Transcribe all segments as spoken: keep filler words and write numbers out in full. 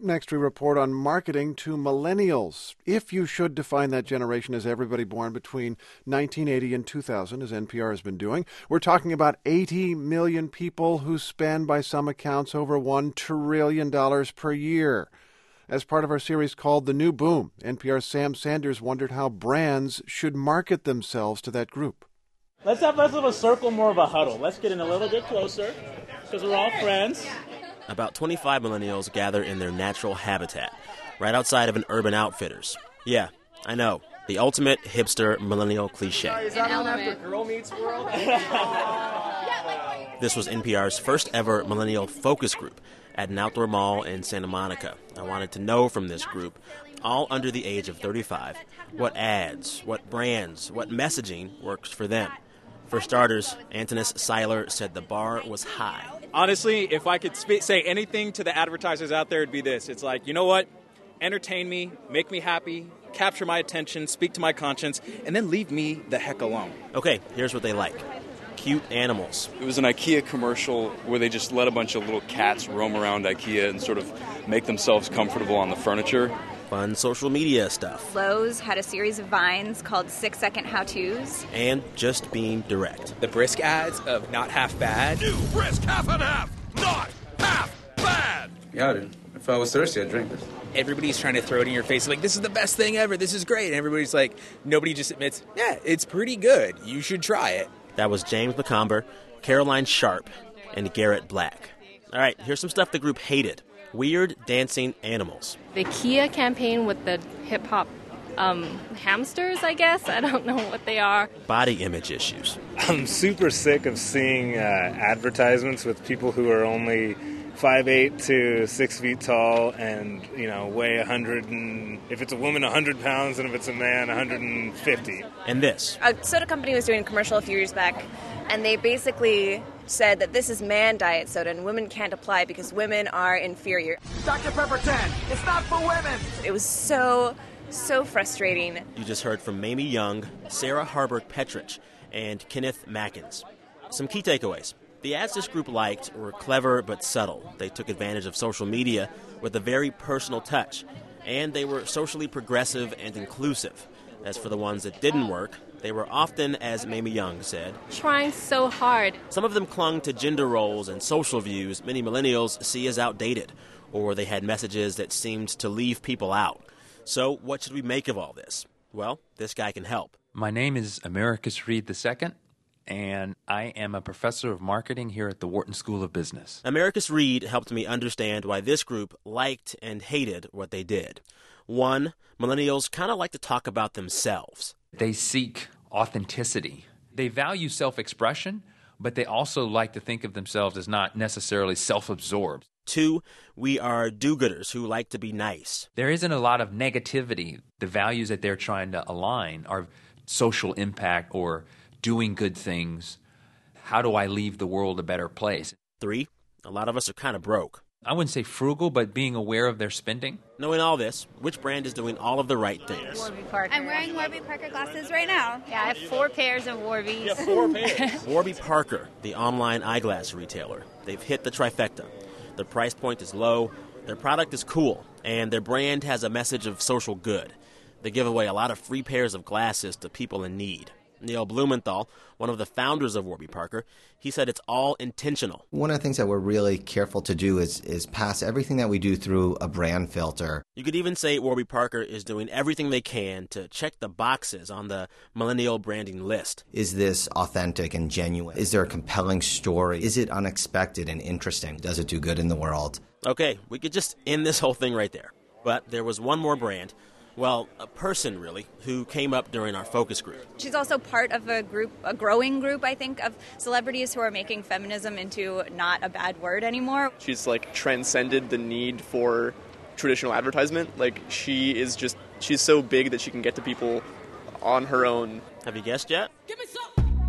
next we report on marketing to millennials. If you should define that generation as everybody born between nineteen eighty and two thousand, as N P R has been doing, we're talking about eighty million people who spend, by some accounts, over one trillion dollars per year. As part of our series called The New Boom, N P R's Sam Sanders wondered how brands should market themselves to that group. Let's have less of a circle, more of a huddle. Let's get in a little bit closer, because we're all friends. About twenty-five millennials gather in their natural habitat, right outside of an Urban Outfitters. Yeah, I know, the ultimate hipster millennial cliche. Is that on after Girl Meets World? This was N P R's first ever millennial focus group at an outdoor mall in Santa Monica. I wanted to know from this group, all under the age of thirty-five, what ads, what brands, what messaging works for them. For starters, Antonis Seiler said the bar was high. Honestly, if I could sp- say anything to the advertisers out there, it'd be this. It's like, you know what? Entertain me, make me happy, capture my attention, speak to my conscience, and then leave me the heck alone. Okay, here's what they like. Cute animals. It was an IKEA commercial where they just let a bunch of little cats roam around IKEA and sort of make themselves comfortable on the furniture. Fun social media stuff. Lowe's had a series of vines called Six Second How-Tos. And just being direct. The brisk ads of Not Half Bad. New brisk half and half, not half bad. Yeah, dude. If I was thirsty, I'd drink this. Everybody's trying to throw it in your face. Like, this is the best thing ever. This is great. And everybody's like, nobody just admits, yeah, it's pretty good. You should try it. That was James McComber, Caroline Sharp, and Garrett Black. All right, here's some stuff the group hated. Weird dancing animals. The Kia campaign with the hip-hop um, hamsters, I guess. I don't know what they are. Body image issues. I'm super sick of seeing uh, advertisements with people who are only five eight to six feet tall and, you know, weigh one hundred, and if it's a woman, one hundred pounds, and if it's a man, one hundred fifty. And this. A soda company was doing a commercial a few years back, and they basically said that this is man diet soda and women can't apply because women are inferior. Doctor Pepper ten, it's not for women. It was so, so frustrating. You just heard from Mamie Young, Sarah Harburg-Petrich, and Kenneth Mackins. Some key takeaways. The ads this group liked were clever but subtle. They took advantage of social media with a very personal touch. And they were socially progressive and inclusive. As for the ones that didn't work, they were often, as Mamie Young said, trying so hard. Some of them clung to gender roles and social views many millennials see as outdated, or they had messages that seemed to leave people out. So what should we make of all this? Well, this guy can help. My name is Americus Reed the Second, and I am a professor of marketing here at the Wharton School of Business. Americus Reed helped me understand why this group liked and hated what they did. One, millennials kind of like to talk about themselves. They seek authenticity. They value self-expression, but they also like to think of themselves as not necessarily self-absorbed. Two, we are do-gooders who like to be nice. There isn't a lot of negativity. The values that they're trying to align are social impact or doing good things. How do I leave the world a better place? Three, a lot of us are kind of broke. I wouldn't say frugal, but being aware of their spending. Knowing all this, which brand is doing all of the right things? Warby Parker. I'm wearing Warby Parker glasses right now. Yeah, I have four pairs of Warbies. Yeah, four pairs. Warby Parker, the online eyeglass retailer. They've hit the trifecta. Their price point is low, their product is cool, and their brand has a message of social good. They give away a lot of free pairs of glasses to people in need. Neil Blumenthal, one of the founders of Warby Parker, he said it's all intentional. One of the things that we're really careful to do is is pass everything that we do through a brand filter. You could even say Warby Parker is doing everything they can to check the boxes on the millennial branding list. Is this authentic and genuine? Is there a compelling story? Is it unexpected and interesting? Does it do good in the world? Okay, we could just end this whole thing right there. But there was one more brand. Well, a person, really, who came up during our focus group. She's also part of a group, a growing group, I think, of celebrities who are making feminism into not a bad word anymore. She's, like, transcended the need for traditional advertisement. Like, she is just, she's so big that she can get to people on her own. Have you guessed yet? Give me some!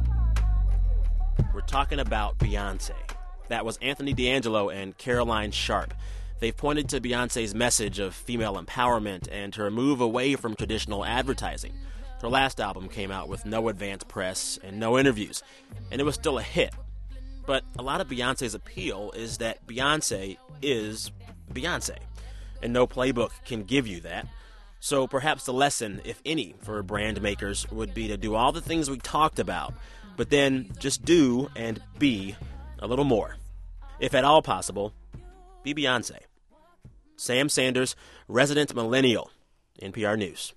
We're talking about Beyonce. That was Anthony D'Angelo and Caroline Sharp. They've pointed to Beyonce's message of female empowerment and her move away from traditional advertising. Her last album came out with no advance press and no interviews, and it was still a hit. But a lot of Beyonce's appeal is that Beyonce is Beyonce. and no playbook can give you that. So perhaps the lesson, if any, for brand makers would be to do all the things we talked about, but then just do and be a little more. If at all possible, be Beyonce. Sam Sanders, resident millennial, N P R News.